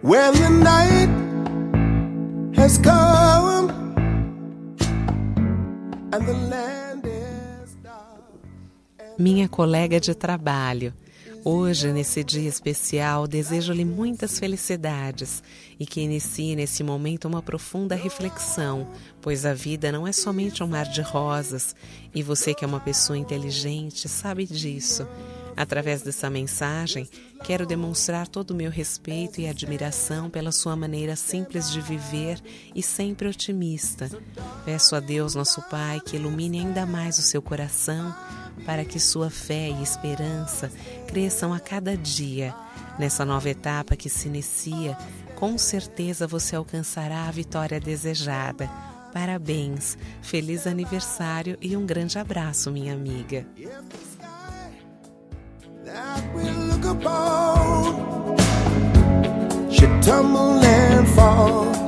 when the night has come and the land is dark. Minha colega de trabalho, hoje, nesse dia especial, desejo-lhe muitas felicidades e que inicie nesse momento uma profunda reflexão, pois a vida não é somente um mar de rosas e você, que é uma pessoa inteligente, sabe disso. Através dessa mensagem, quero demonstrar todo o meu respeito e admiração pela sua maneira simples de viver e sempre otimista. Peço a Deus, nosso Pai, que ilumine ainda mais o seu coração para que sua fé e esperança cresçam a cada dia. Nessa nova etapa que se inicia, com certeza você alcançará a vitória desejada. Parabéns, feliz aniversário e um grande abraço, minha amiga. That we look upon should tumble and fall.